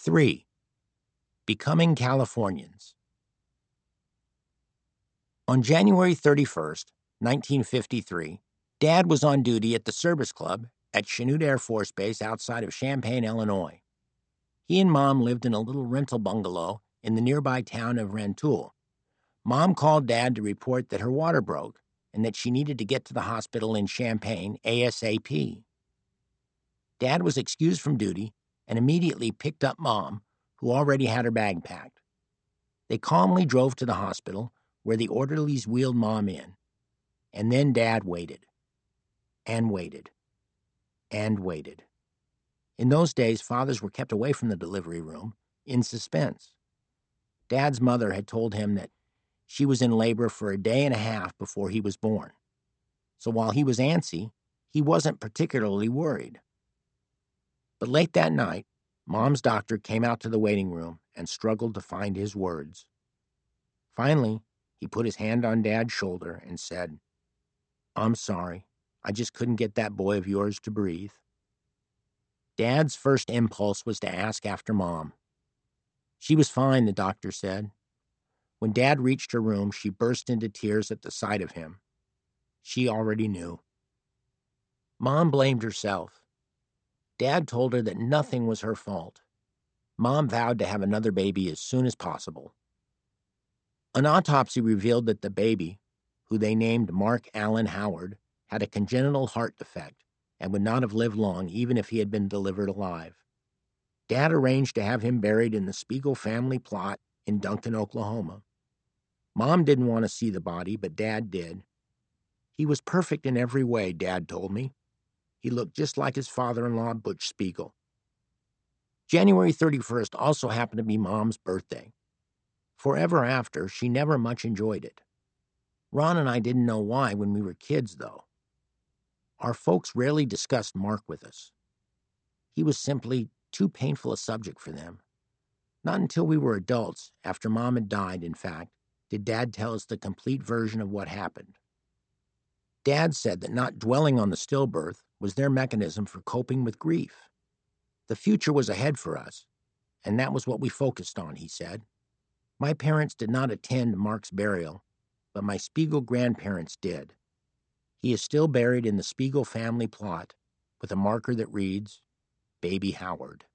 3. Becoming Californians. On January 31st, 1953, Dad was on duty at the Service Club at Chanute Air Force Base outside of Champaign, Illinois. He and Mom lived in a little rental bungalow in the nearby town of Rantoul. Mom called Dad to report that her water broke and that she needed to get to the hospital in Champaign ASAP. Dad was excused from duty and immediately picked up Mom, who already had her bag packed. They calmly drove to the hospital, where the orderlies wheeled Mom in. And then Dad waited. And waited. And waited. In those days, fathers were kept away from the delivery room, in suspense. Dad's mother had told him that she was in labor for a day and a half before he was born. So while he was antsy, he wasn't particularly worried. But late that night, Mom's doctor came out to the waiting room and struggled to find his words. Finally, he put his hand on Dad's shoulder and said, "I'm sorry. I just couldn't get that boy of yours to breathe." Dad's first impulse was to ask after Mom. She was fine, the doctor said. When Dad reached her room, she burst into tears at the sight of him. She already knew. Mom blamed herself. Dad told her that nothing was her fault. Mom vowed to have another baby as soon as possible. An autopsy revealed that the baby, who they named Mark Allen Howard, had a congenital heart defect and would not have lived long even if he had been delivered alive. Dad arranged to have him buried in the Spiegel family plot in Duncan, Oklahoma. Mom didn't want to see the body, but Dad did. He was perfect in every way, Dad told me. He looked just like his father-in-law, Butch Spiegel. January 31st also happened to be Mom's birthday. Forever after, she never much enjoyed it. Ron and I didn't know why when we were kids, though. Our folks rarely discussed Mark with us. He was simply too painful a subject for them. Not until we were adults, after Mom had died, in fact, did Dad tell us the complete version of what happened. Dad said that not dwelling on the stillbirth was their mechanism for coping with grief. The future was ahead for us, and that was what we focused on, he said. My parents did not attend Mark's burial, but my Spiegel grandparents did. He is still buried in the Spiegel family plot with a marker that reads, Baby Howard.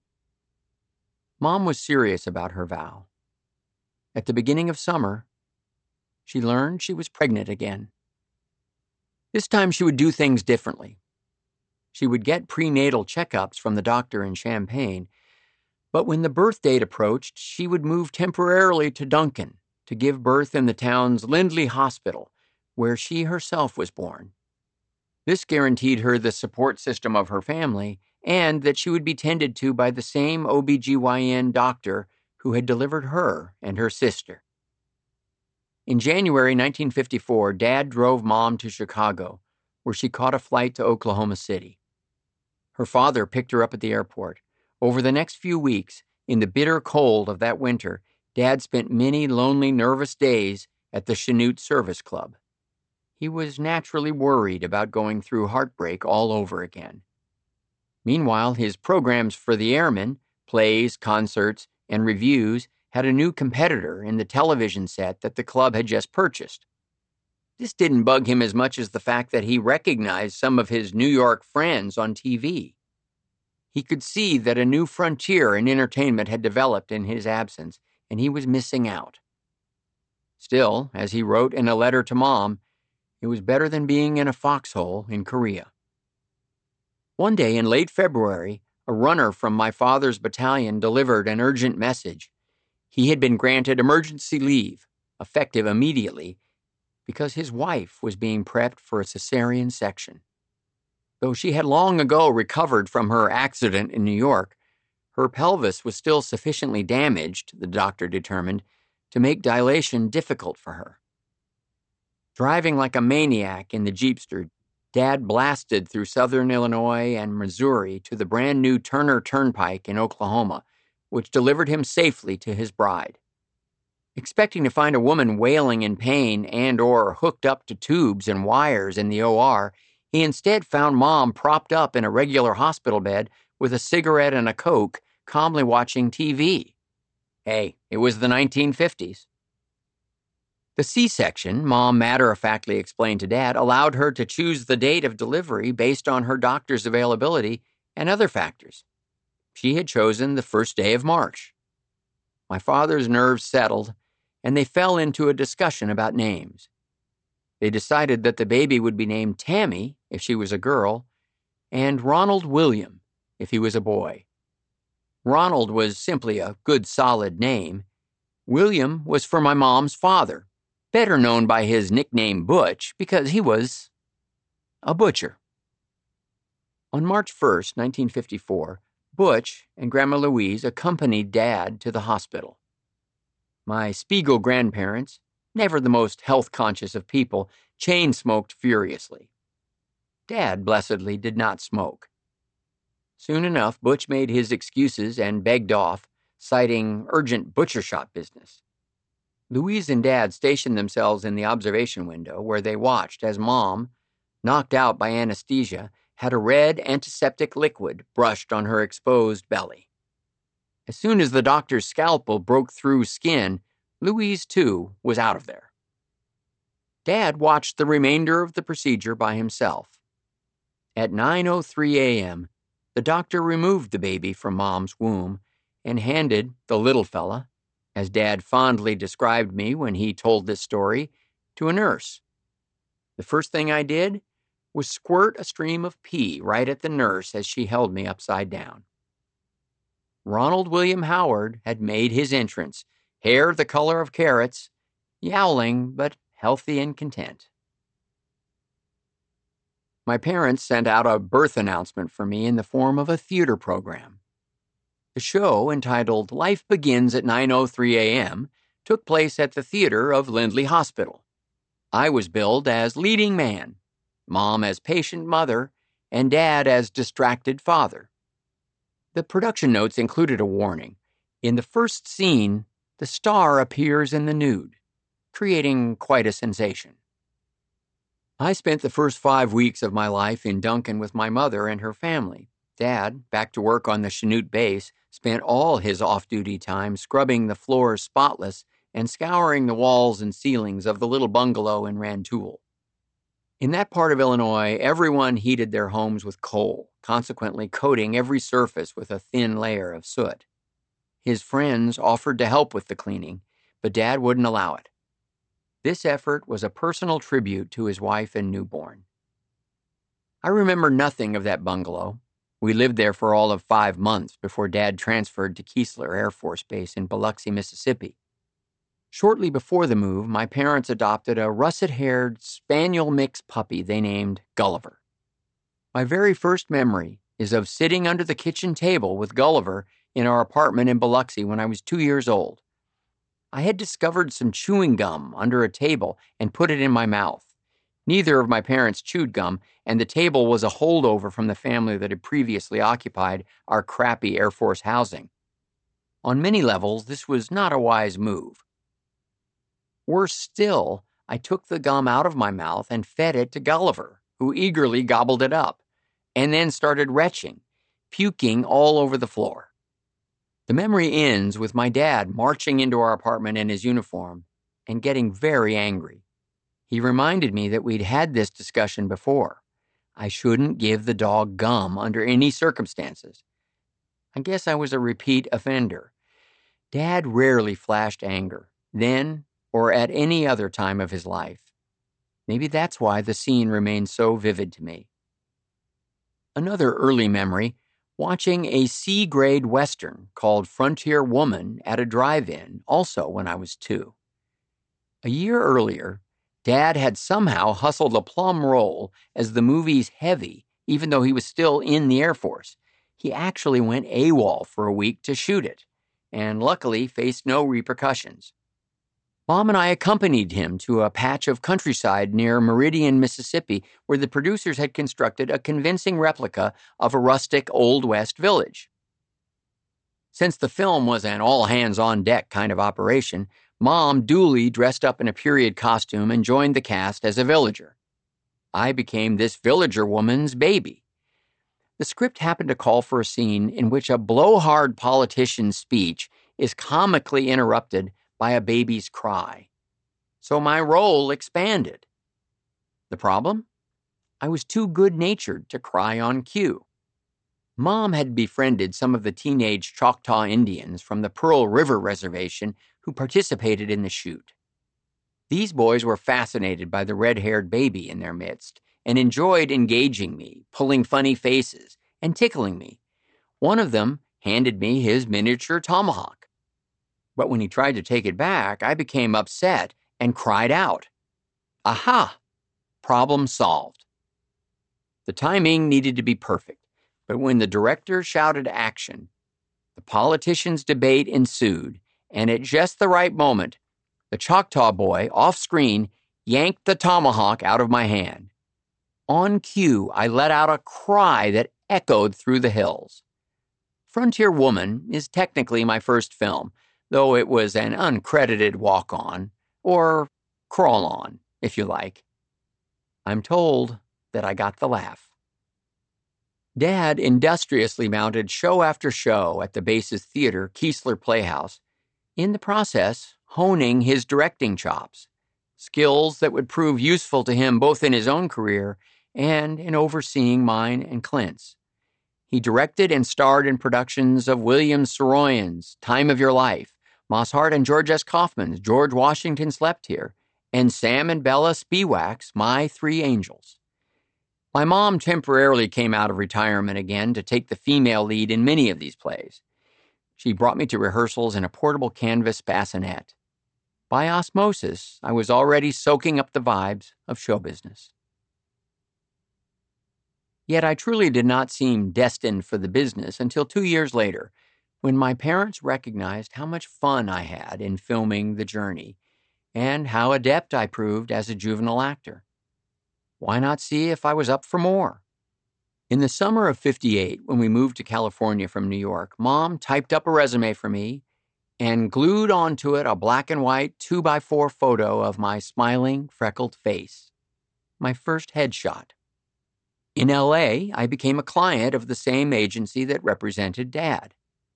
Mom was serious about her vow. At the beginning of summer, she learned she was pregnant again. This time she would do things differently. She would get prenatal checkups from the doctor in Champaign, but when the birth date approached, she would move temporarily to Duncan to give birth in the town's Lindley Hospital, where she herself was born. This guaranteed her the support system of her family and that she would be tended to by the same OB-GYN doctor who had delivered her and her sister. In January 1954, Dad drove Mom to Chicago, where she caught a flight to Oklahoma City. Her father picked her up at the airport. Over the next few weeks, in the bitter cold of that winter, Dad spent many lonely, nervous days at the Chanute Service Club. He was naturally worried about going through heartbreak all over again. Meanwhile, his programs for the airmen, plays, concerts, and reviews had a new competitor in the television set that the club had just purchased. This didn't bug him as much as the fact that he recognized some of his New York friends on TV. He could see that a new frontier in entertainment had developed in his absence, and he was missing out. Still, as he wrote in a letter to Mom, it was better than being in a foxhole in Korea. One day in late February, a runner from my father's battalion delivered an urgent message. He had been granted emergency leave, effective immediately, because his wife was being prepped for a cesarean section. Though she had long ago recovered from her accident in New York, her pelvis was still sufficiently damaged, the doctor determined, to make dilation difficult for her. Driving like a maniac in the Jeepster, Dad blasted through southern Illinois and Missouri to the brand new Turner Turnpike in Oklahoma, which delivered him safely to his bride. Expecting to find a woman wailing in pain and/or hooked up to tubes and wires in the OR, he instead found Mom propped up in a regular hospital bed with a cigarette and a Coke, calmly watching TV. Hey, it was the 1950s. The C-section, Mom matter-of-factly explained to Dad, allowed her to choose the date of delivery based on her doctor's availability and other factors. She had chosen the first day of March. My father's nerves settled, and they fell into a discussion about names. They decided that the baby would be named Tammy if she was a girl, and Ronald William if he was a boy. Ronald was simply a good, solid name. William was for my mom's father, better known by his nickname Butch because he was a butcher. On March 1st, 1954, Butch and Grandma Louise accompanied Dad to the hospital. My Spiegel grandparents, never the most health-conscious of people, chain-smoked furiously. Dad, blessedly, did not smoke. Soon enough, Butch made his excuses and begged off, citing urgent butcher shop business. Louise and Dad stationed themselves in the observation window where they watched as Mom, knocked out by anesthesia, had a red antiseptic liquid brushed on her exposed belly. As soon as the doctor's scalpel broke through skin, Louise, too, was out of there. Dad watched the remainder of the procedure by himself. At 9:03 a.m., the doctor removed the baby from Mom's womb and handed the little fella, as Dad fondly described me when he told this story, to a nurse. The first thing I did was squirt a stream of pee right at the nurse as she held me upside down. Ronald William Howard had made his entrance, hair the color of carrots, yowling but healthy and content. My parents sent out a birth announcement for me in the form of a theater program. The show, entitled Life Begins at 9:03 a.m., took place at the theater of Lindley Hospital. I was billed as leading man, Mom as patient mother, and Dad as distracted father. The production notes included a warning. In the first scene, the star appears in the nude, creating quite a sensation. I spent the first 5 weeks of my life in Duncan with my mother and her family. Dad, back to work on the Chanute base, spent all his off-duty time scrubbing the floors spotless and scouring the walls and ceilings of the little bungalow in Rantoul. In that part of Illinois, everyone heated their homes with coal, consequently coating every surface with a thin layer of soot. His friends offered to help with the cleaning, but Dad wouldn't allow it. This effort was a personal tribute to his wife and newborn. I remember nothing of that bungalow. We lived there for all of 5 months before Dad transferred to Keesler Air Force Base in Biloxi, Mississippi. Shortly before the move, my parents adopted a russet-haired spaniel mix puppy they named Gulliver. My very first memory is of sitting under the kitchen table with Gulliver in our apartment in Biloxi when I was 2 years old. I had discovered some chewing gum under a table and put it in my mouth. Neither of my parents chewed gum, and the table was a holdover from the family that had previously occupied our crappy Air Force housing. On many levels, this was not a wise move. Worse still, I took the gum out of my mouth and fed it to Gulliver, who eagerly gobbled it up, and then started retching, puking all over the floor. The memory ends with my dad marching into our apartment in his uniform and getting very angry. He reminded me that we'd had this discussion before. I shouldn't give the dog gum under any circumstances. I guess I was a repeat offender. Dad rarely flashed anger, then or at any other time of his life. Maybe that's why the scene remains so vivid to me. Another early memory, watching a C-grade Western called Frontier Woman at a drive-in, also when I was 2. A year earlier, Dad had somehow hustled a plum roll as the movie's heavy, even though he was still in the Air Force. He actually went AWOL for a week to shoot it, and luckily faced no repercussions. Mom and I accompanied him to a patch of countryside near Meridian, Mississippi, where the producers had constructed a convincing replica of a rustic Old West village. Since the film was an all-hands-on-deck kind of operation, Mom duly dressed up in a period costume and joined the cast as a villager. I became this villager woman's baby. The script happened to call for a scene in which a blowhard politician's speech is comically interrupted by a baby's cry. So my role expanded. The problem? I was too good-natured to cry on cue. Mom had befriended some of the teenage Choctaw Indians from the Pearl River Reservation who participated in the shoot. These boys were fascinated by the red-haired baby in their midst and enjoyed engaging me, pulling funny faces, and tickling me. One of them handed me his miniature tomahawk. But when he tried to take it back, I became upset and cried out. Aha! Problem solved. The timing needed to be perfect, but when the director shouted action, the politicians' debate ensued, and at just the right moment, the Choctaw boy, off-screen, yanked the tomahawk out of my hand. On cue, I let out a cry that echoed through the hills. Frontier Woman is technically my first film, though it was an uncredited walk-on, or crawl-on, if you like. I'm told that I got the laugh. Dad industriously mounted show after show at the base's theater, Keesler Playhouse, in the process honing his directing chops, skills that would prove useful to him both in his own career and in overseeing mine and Clint's. He directed and starred in productions of William Saroyan's Time of Your Life, Moss Hart and George S. Kaufman's George Washington Slept Here, and Sam and Bella Spiewak's My Three Angels. My mom temporarily came out of retirement again to take the female lead in many of these plays. She brought me to rehearsals in a portable canvas bassinet. By osmosis, I was already soaking up the vibes of show business. Yet I truly did not seem destined for the business until 2 years later, when my parents recognized how much fun I had in filming The Journey and how adept I proved as a juvenile actor. Why not see if I was up for more? In the summer of '58, when we moved to California from New York, Mom typed up a resume for me and glued onto it a black and white 2x4 photo of my smiling, freckled face. My first headshot. In L.A., I became a client of the same agency that represented Dad.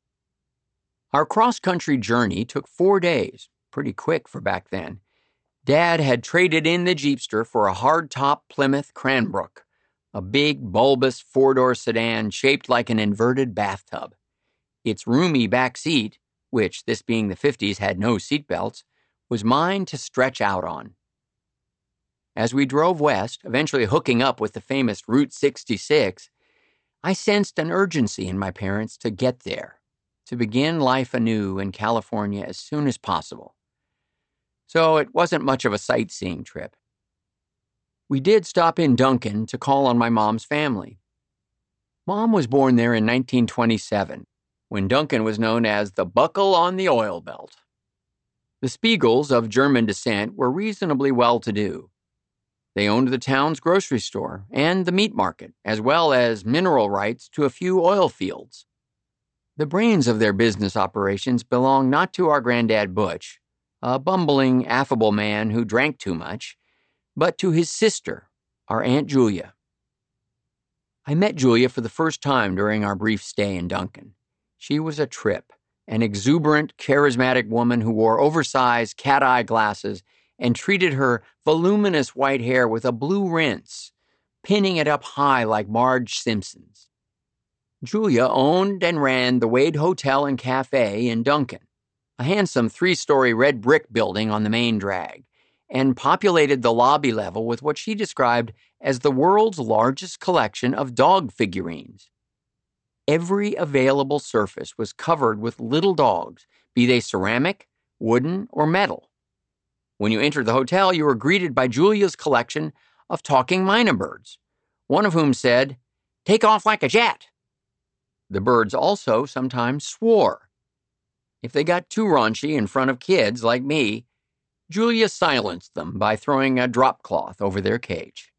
Our cross-country journey took 4 days, pretty quick for back then. Dad had traded in the Jeepster for a hardtop Plymouth Cranbrook, a big, bulbous four-door sedan shaped like an inverted bathtub. Its roomy back seat, which, this being the 50s, had no seatbelts, was mine to stretch out on. As we drove west, eventually hooking up with the famous Route 66, I sensed an urgency in my parents to get there, to begin life anew in California as soon as possible. So it wasn't much of a sightseeing trip. We did stop in Duncan to call on my mom's family. Mom was born there in 1927, when Duncan was known as the Buckle on the Oil Belt. The Spiegels, of German descent, were reasonably well-to-do. They owned the town's grocery store and the meat market, as well as mineral rights to a few oil fields. The brains of their business operations belonged not to our granddad Butch, a bumbling, affable man who drank too much, but to his sister, our Aunt Julia. I met Julia for the first time during our brief stay in Duncan. She was a trip, an exuberant, charismatic woman who wore oversized cat-eye glasses and treated her voluminous white hair with a blue rinse, pinning it up high like Marge Simpson's. Julia owned and ran the Wade Hotel and Cafe in Duncan, a handsome 3-story red brick building on the main drag, and populated the lobby level with what she described as the world's largest collection of dog figurines. Every available surface was covered with little dogs, be they ceramic, wooden, or metal. When you entered the hotel, you were greeted by Julia's collection of talking mynah birds, one of whom said, "Take off like a jet." The birds also sometimes swore. If they got too raunchy in front of kids like me, Julia silenced them by throwing a drop cloth over their cage.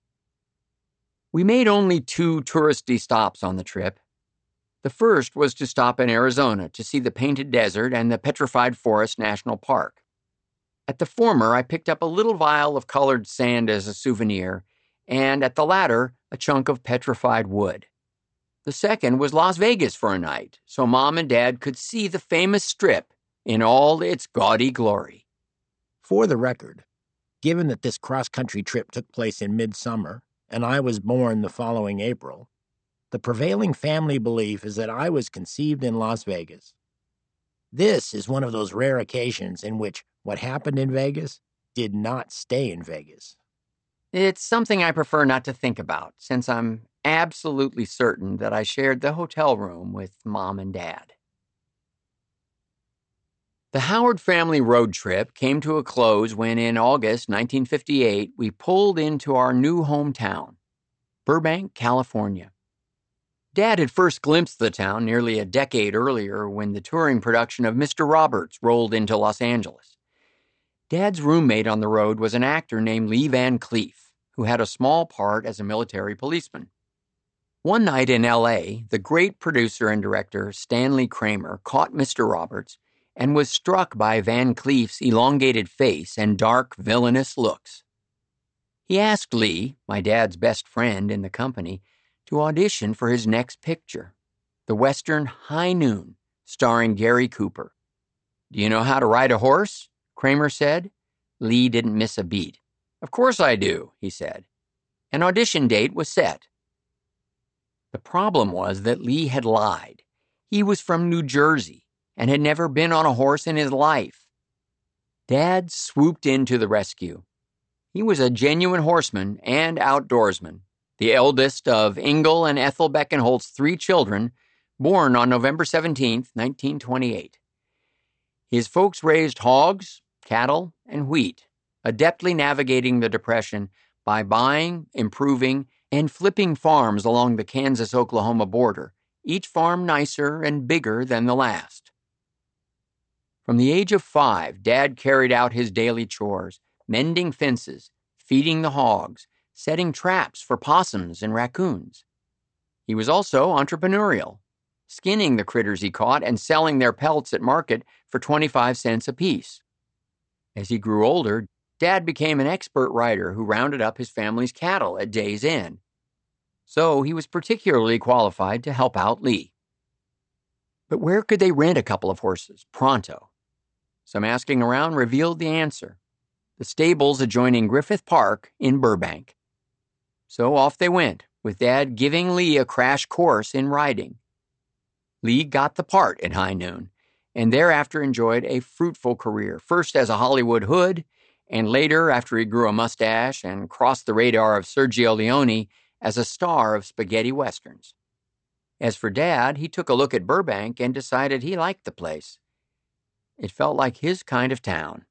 We made only 2 touristy stops on the trip. The first was to stop in Arizona to see the Painted Desert and the Petrified Forest National Park. At the former, I picked up a little vial of colored sand as a souvenir, and at the latter, a chunk of petrified wood. The second was Las Vegas for a night, so Mom and Dad could see the famous Strip in all its gaudy glory. For the record, given that this cross-country trip took place in midsummer and I was born the following April, the prevailing family belief is that I was conceived in Las Vegas. This is one of those rare occasions in which what happened in Vegas did not stay in Vegas. It's something I prefer not to think about, since I'm absolutely certain that I shared the hotel room with Mom and Dad. The Howard family road trip came to a close when, in August 1958, we pulled into our new hometown, Burbank, California. Dad had first glimpsed the town nearly a decade earlier when the touring production of Mr. Roberts rolled into Los Angeles. Dad's roommate on the road was an actor named Lee Van Cleef, who had a small part as a military policeman. One night in L.A., the great producer and director Stanley Kramer caught Mr. Roberts and was struck by Van Cleef's elongated face and dark, villainous looks. He asked Lee, my dad's best friend in the company, to audition for his next picture, the Western High Noon, starring Gary Cooper. "Do you know how to ride a horse?" Kramer said. Lee didn't miss a beat. "Of course I do," he said. An audition date was set. The problem was that Lee had lied. He was from New Jersey and had never been on a horse in his life. Dad swooped in to the rescue. He was a genuine horseman and outdoorsman, the eldest of Ingle and Ethel Beckenholt's 3 children, born on November 17, 1928. His folks raised hogs, cattle, and wheat, adeptly navigating the Depression by buying, improving, and flipping farms along the Kansas-Oklahoma border, each farm nicer and bigger than the last. From the age of 5, Dad carried out his daily chores, mending fences, feeding the hogs, setting traps for possums and raccoons. He was also entrepreneurial, skinning the critters he caught and selling their pelts at market for 25 cents apiece. As he grew older, Dad became an expert rider who rounded up his family's cattle at day's end. So he was particularly qualified to help out Lee. But where could they rent a couple of horses pronto? Some asking around revealed the answer: the stables adjoining Griffith Park in Burbank. So off they went, with Dad giving Lee a crash course in riding. Lee got the part at High Noon, and thereafter enjoyed a fruitful career, first as a Hollywood hood, and later, after he grew a mustache and crossed the radar of Sergio Leone, as a star of spaghetti westerns. As for Dad, he took a look at Burbank and decided he liked the place. It felt like his kind of town.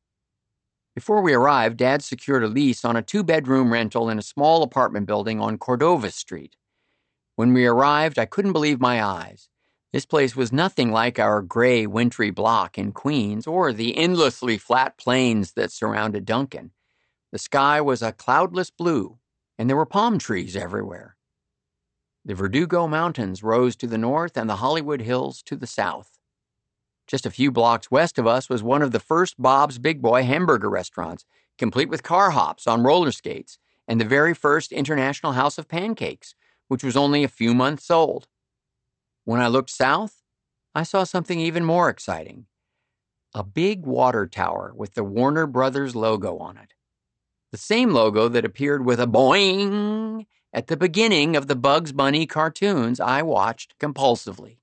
Before we arrived, Dad secured a lease on a 2-bedroom rental in a small apartment building on Cordova Street. When we arrived, I couldn't believe my eyes. This place was nothing like our gray, wintry block in Queens or the endlessly flat plains that surrounded Duncan. The sky was a cloudless blue, and there were palm trees everywhere. The Verdugo Mountains rose to the north and the Hollywood Hills to the south. Just a few blocks west of us was one of the first Bob's Big Boy hamburger restaurants, complete with car hops on roller skates, and the very first International House of Pancakes, which was only a few months old. When I looked south, I saw something even more exciting: a big water tower with the Warner Brothers logo on it. The same logo that appeared with a boing at the beginning of the Bugs Bunny cartoons I watched compulsively.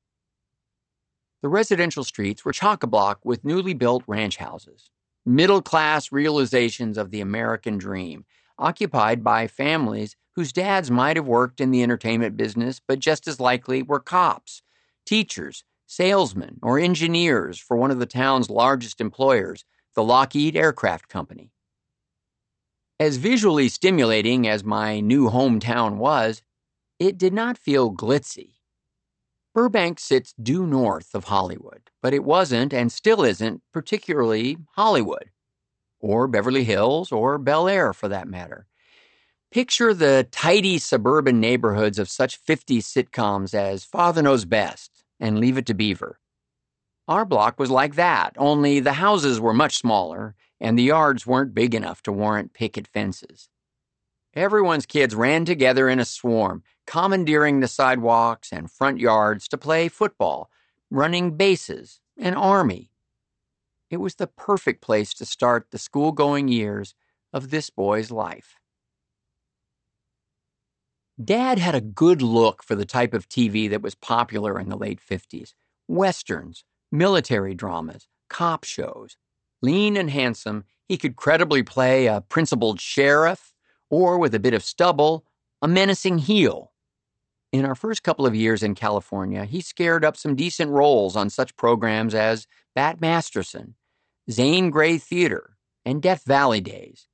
The residential streets were chock-a-block with newly built ranch houses, middle-class realizations of the American dream, occupied by families whose dads might have worked in the entertainment business but just as likely were cops, teachers, salesmen, or engineers for one of the town's largest employers, the Lockheed Aircraft Company. As visually stimulating as my new hometown was, it did not feel glitzy. Burbank sits due north of Hollywood, but it wasn't and still isn't particularly Hollywood, or Beverly Hills, or Bel Air for that matter. Picture the tidy suburban neighborhoods of such 50s sitcoms as Father Knows Best and Leave It to Beaver. Our block was like that, only the houses were much smaller and the yards weren't big enough to warrant picket fences. Everyone's kids ran together in a swarm, commandeering the sidewalks and front yards to play football, running bases, and army. It was the perfect place to start the school-going years of this boy's life. Dad had a good look for the type of TV that was popular in the late 50s. Westerns, military dramas, cop shows. Lean and handsome, he could credibly play a principled sheriff, or with a bit of stubble, a menacing heel. In our first couple of years in California, he scared up some decent roles on such programs as Bat Masterson, Zane Grey Theater, and Death Valley Days.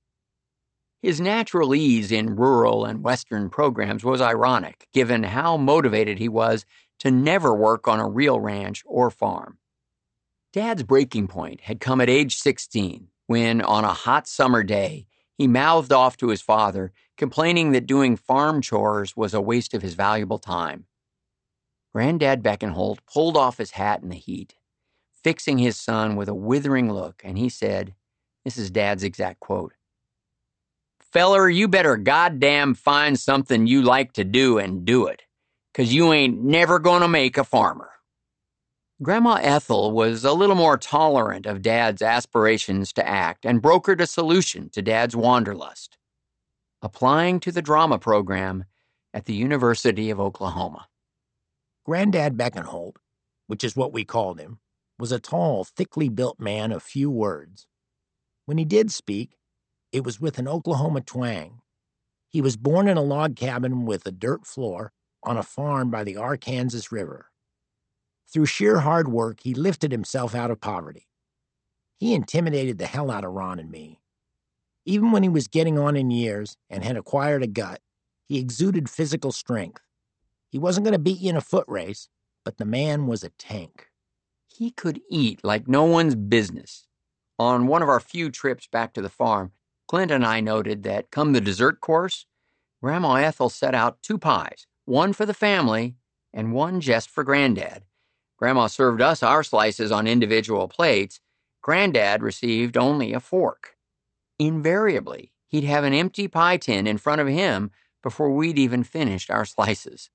His natural ease in rural and Western programs was ironic, given how motivated he was to never work on a real ranch or farm. Dad's breaking point had come at age 16, when, on a hot summer day, he mouthed off to his father, complaining that doing farm chores was a waste of his valuable time. Granddad Beckenholt pulled off his hat in the heat, fixing his son with a withering look, and he said, this is Dad's exact quote, "Feller, you better goddamn find something you like to do and do it, 'cause you ain't never gonna make a farmer." Grandma Ethel was a little more tolerant of Dad's aspirations to act and brokered a solution to Dad's wanderlust, applying to the drama program at the University of Oklahoma. Granddad Beckenholt, which is what we called him, was a tall, thickly built man of few words. When he did speak, it was with an Oklahoma twang. He was born in a log cabin with a dirt floor on a farm by the Arkansas River. Through sheer hard work, he lifted himself out of poverty. He intimidated the hell out of Ron and me. Even when he was getting on in years and had acquired a gut, he exuded physical strength. He wasn't going to beat you in a foot race, but the man was a tank. He could eat like no one's business. On one of our few trips back to the farm, Clint and I noted that, come the dessert course, Grandma Ethel set out 2 pies, one for the family and one just for Granddad. Grandma served us our slices on individual plates. Granddad received only a fork. Invariably, he'd have an empty pie tin in front of him before we'd even finished our slices.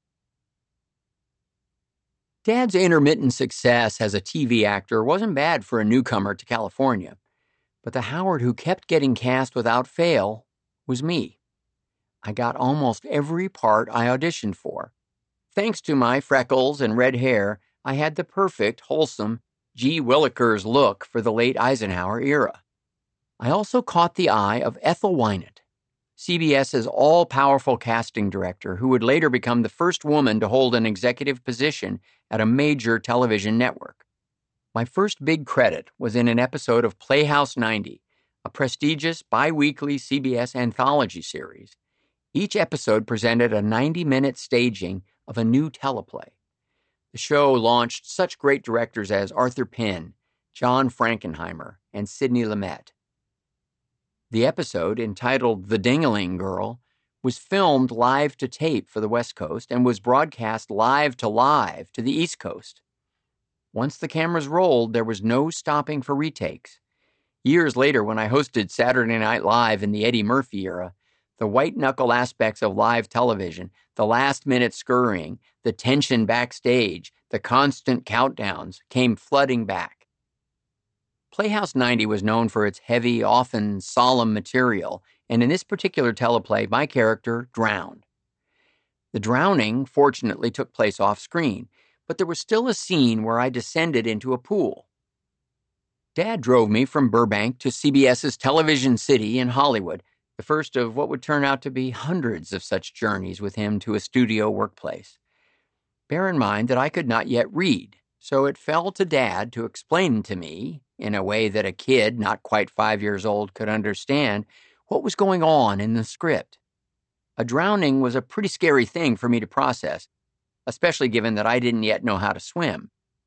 Dad's intermittent success as a TV actor wasn't bad for a newcomer to California. But the Howard who kept getting cast without fail was me. I got almost every part I auditioned for. Thanks to my freckles and red hair, I had the perfect, wholesome G. Willikers look for the late Eisenhower era. I also caught the eye of Ethel Wynant, CBS's all-powerful casting director who would later become the first woman to hold an executive position at a major television network. My first big credit was in an episode of Playhouse 90, a prestigious bi-weekly CBS anthology series. Each episode presented a 90-minute staging of a new teleplay. The show launched such great directors as Arthur Penn, John Frankenheimer, and Sidney Lumet. The episode, entitled The Ding-a-Ling Girl, was filmed live to tape for the West Coast and was broadcast live to the East Coast. Once the cameras rolled, there was no stopping for retakes. Years later, when I hosted Saturday Night Live in the Eddie Murphy era, the white-knuckle aspects of live television, the last-minute scurrying, the tension backstage, the constant countdowns came flooding back. Playhouse 90 was known for its heavy, often solemn material, and in this particular teleplay, my character drowned. The drowning, fortunately, took place off-screen, but there was still a scene where I descended into a pool. Dad drove me from Burbank to CBS's Television City in Hollywood, the first of what would turn out to be hundreds of such journeys with him to a studio workplace. Bear in mind that I could not yet read, so it fell to Dad to explain to me, in a way that a kid not quite 5 years old could understand, what was going on in the script. A drowning was a pretty scary thing for me to process, especially given that I didn't yet know how to swim.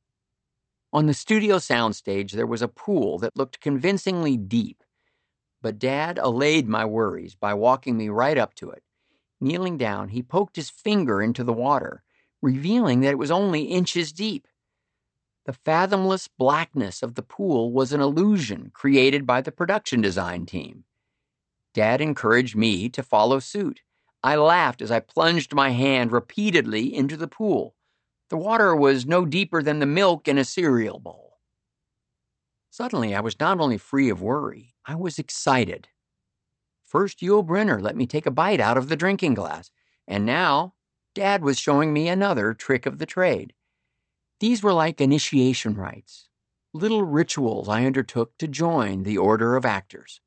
On the studio soundstage, there was a pool that looked convincingly deep, but Dad allayed my worries by walking me right up to it. Kneeling down, he poked his finger into the water, revealing that it was only inches deep. The fathomless blackness of the pool was an illusion created by the production design team. Dad encouraged me to follow suit. I laughed as I plunged my hand repeatedly into the pool. The water was no deeper than the milk in a cereal bowl. Suddenly, I was not only free of worry, I was excited. First, Yul Brynner let me take a bite out of the drinking glass, and now Dad was showing me another trick of the trade. These were like initiation rites, little rituals I undertook to join the order of actors.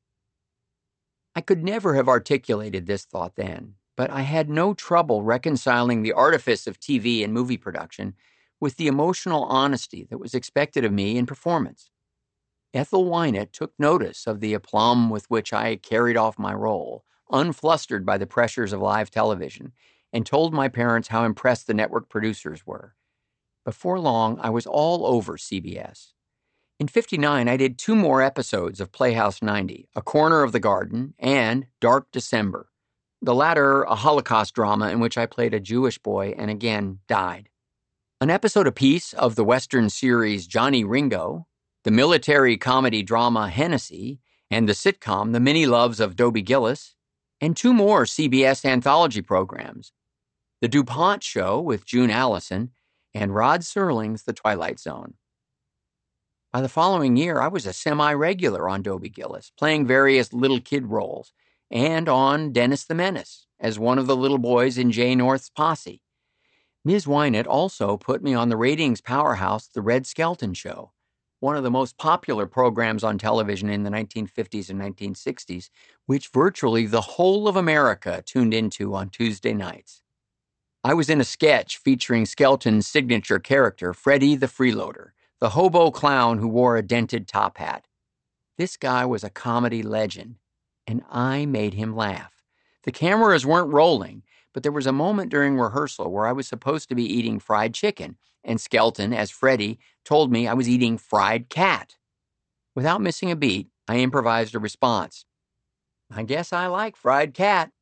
I could never have articulated this thought then, but I had no trouble reconciling the artifice of TV and movie production with the emotional honesty that was expected of me in performance. Ethel Wynant took notice of the aplomb with which I carried off my role, unflustered by the pressures of live television, and told my parents how impressed the network producers were. Before long, I was all over CBS. In '59, I did 2 more episodes of Playhouse 90, A Corner of the Garden and Dark December, the latter a Holocaust drama in which I played a Jewish boy and again died. An episode apiece of the Western series Johnny Ringo, the military comedy drama Hennessy, and the sitcom The Many Loves of Dobie Gillis, and 2 more CBS anthology programs, The DuPont Show with June Allison, and Rod Serling's The Twilight Zone. By the following year, I was a semi-regular on Dobie Gillis, playing various little kid roles, and on Dennis the Menace as one of the little boys in Jay North's posse. Ms. Wynant also put me on the ratings powerhouse The Red Skelton Show, one of the most popular programs on television in the 1950s and 1960s, which virtually the whole of America tuned into on Tuesday nights. I was in a sketch featuring Skelton's signature character, Freddie the Freeloader, the hobo clown who wore a dented top hat. This guy was a comedy legend, and I made him laugh. The cameras weren't rolling, but there was a moment during rehearsal where I was supposed to be eating fried chicken, and Skelton, as Freddie, told me I was eating fried cat. Without missing a beat, I improvised a response. I guess I like fried cat.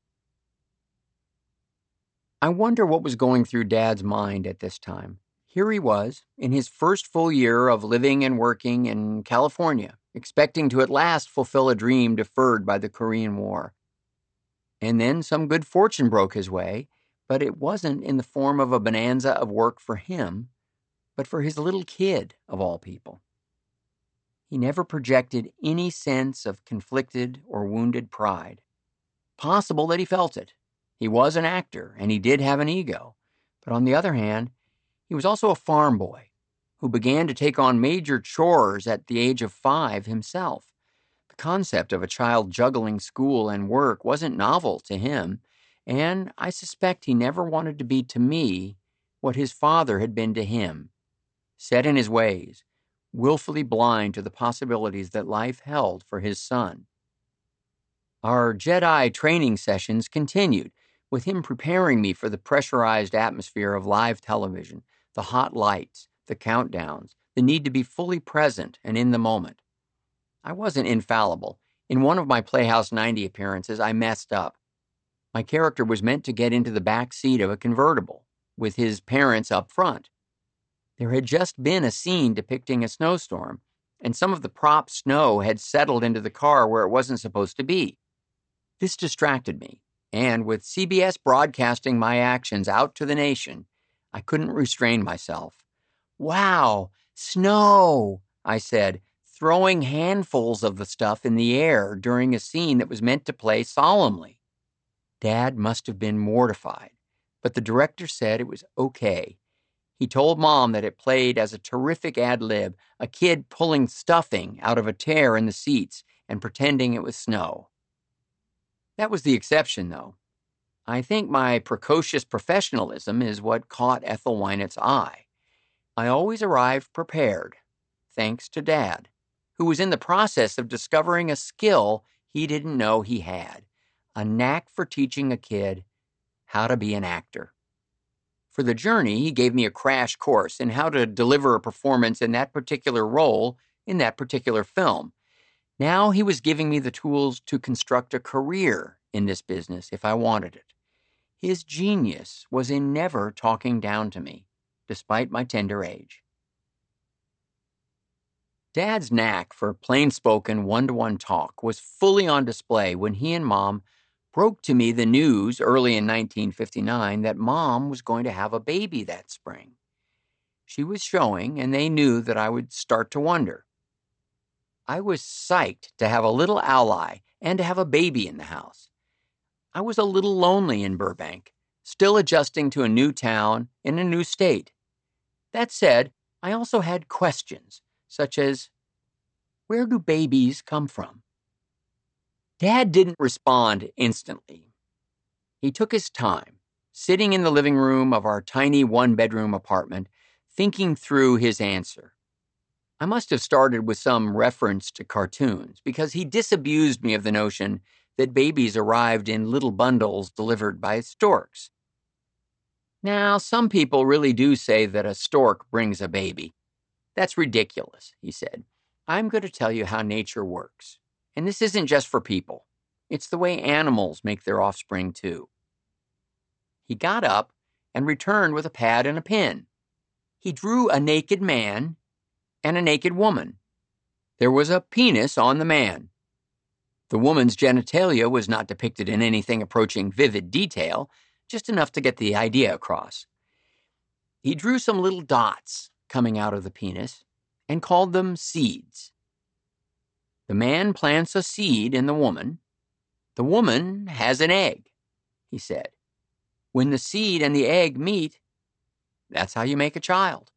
I wonder what was going through Dad's mind at this time. Here he was, in his first full year of living and working in California, expecting to at last fulfill a dream deferred by the Korean War. And then some good fortune broke his way, but it wasn't in the form of a bonanza of work for him, but for his little kid, of all people. He never projected any sense of conflicted or wounded pride. Possible that he felt it. He was an actor, and he did have an ego. But on the other hand, he was also a farm boy who began to take on major chores at the age of 5 himself. The concept of a child juggling school and work wasn't novel to him, and I suspect he never wanted to be to me what his father had been to him, set in his ways, willfully blind to the possibilities that life held for his son. Our Jedi training sessions continued, with him preparing me for the pressurized atmosphere of live television, the hot lights, the countdowns, the need to be fully present and in the moment. I wasn't infallible. In one of my Playhouse 90 appearances, I messed up. My character was meant to get into the back seat of a convertible, with his parents up front. There had just been a scene depicting a snowstorm, and some of the prop snow had settled into the car where it wasn't supposed to be. This distracted me, and with CBS broadcasting my actions out to the nation, I couldn't restrain myself. "Wow, snow," I said, throwing handfuls of the stuff in the air during a scene that was meant to play solemnly. Dad must have been mortified, but the director said it was okay. He told Mom that it played as a terrific ad-lib, a kid pulling stuffing out of a tear in the seats and pretending it was snow. That was the exception, though. I think my precocious professionalism is what caught Ethel Wynant's eye. I always arrived prepared, thanks to Dad, who was in the process of discovering a skill he didn't know he had, a knack for teaching a kid how to be an actor. For the journey, he gave me a crash course in how to deliver a performance in that particular role in that particular film. Now he was giving me the tools to construct a career in this business if I wanted it. His genius was in never talking down to me, despite my tender age. Dad's knack for plain-spoken, one-to-one talk was fully on display when he and Mom broke to me the news early in 1959 that Mom was going to have a baby that spring. She was showing, and they knew that I would start to wonder. I was psyched to have a little ally and to have a baby in the house. I was a little lonely in Burbank, still adjusting to a new town in a new state. That said, I also had questions, such as, where do babies come from? Dad didn't respond instantly. He took his time, sitting in the living room of our tiny one-bedroom apartment, thinking through his answer. I must have started with some reference to cartoons, because he disabused me of the notion that babies arrived in little bundles delivered by storks. Now, some people really do say that a stork brings a baby. That's ridiculous, he said. I'm going to tell you how nature works. And this isn't just for people. It's the way animals make their offspring, too. He got up and returned with a pad and a pen. He drew a naked man and a naked woman. There was a penis on the man. The woman's genitalia was not depicted in anything approaching vivid detail, just enough to get the idea across. He drew some little dots coming out of the penis and called them seeds. The man plants a seed in the woman. The woman has an egg, he said. When the seed and the egg meet, that's how you make a child.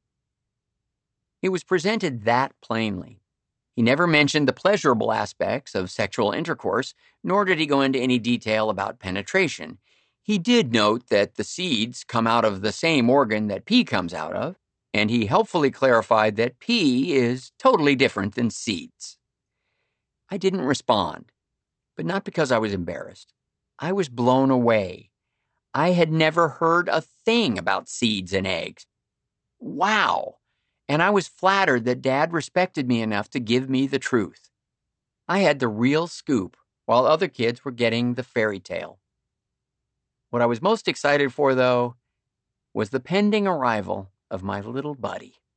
It was presented that plainly. He never mentioned the pleasurable aspects of sexual intercourse, nor did he go into any detail about penetration. He did note that the seeds come out of the same organ that pee comes out of, and he helpfully clarified that pee is totally different than seeds. I didn't respond, but not because I was embarrassed. I was blown away. I had never heard a thing about seeds and eggs. Wow! And I was flattered that Dad respected me enough to give me the truth. I had the real scoop, while other kids were getting the fairy tale. What I was most excited for, though, was the pending arrival of my little buddy.